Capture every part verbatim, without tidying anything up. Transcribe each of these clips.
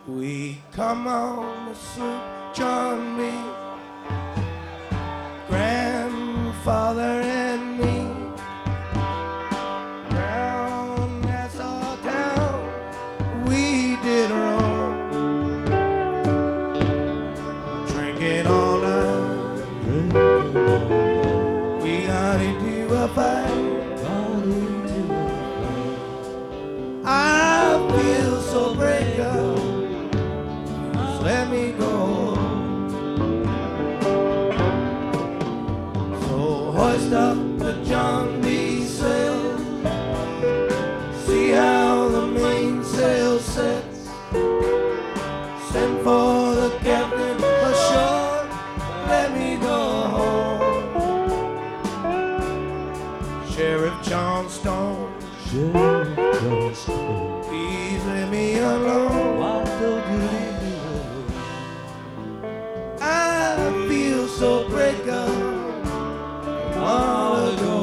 We come on the soup, John, me, grandfather and me. Round Nassau town, we did wrong, drinking all night. We got into a fight. I feel so break up. Let me go. So hoist up the John B. sail, see how the mainsail sets. Send for the captain ashore, let me go home. Sheriff Johnstone, Sheriff Johnstone, please let me alone. why don't you leave me? I feel so break up long ago.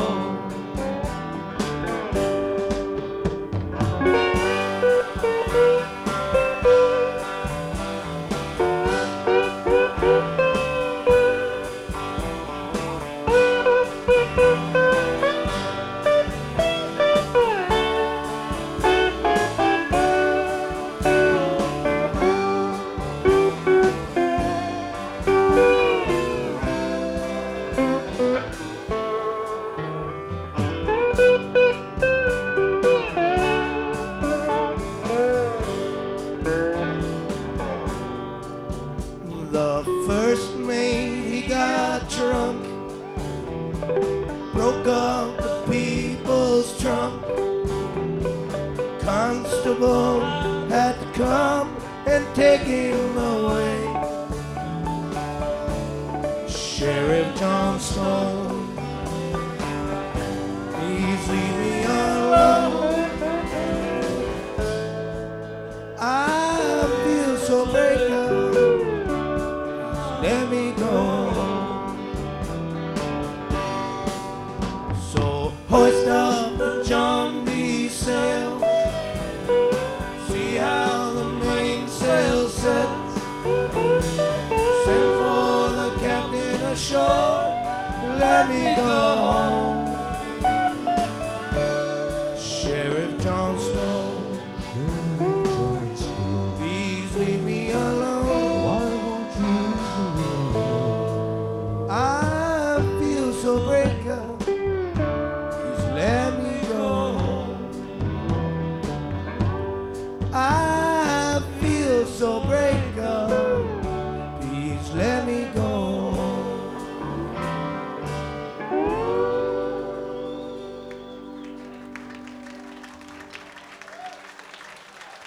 The first mate, he got drunk, broke up the people's trunk. Constable had to come and take him away. Sheriff Johnstone, please leave me alone. I feel so break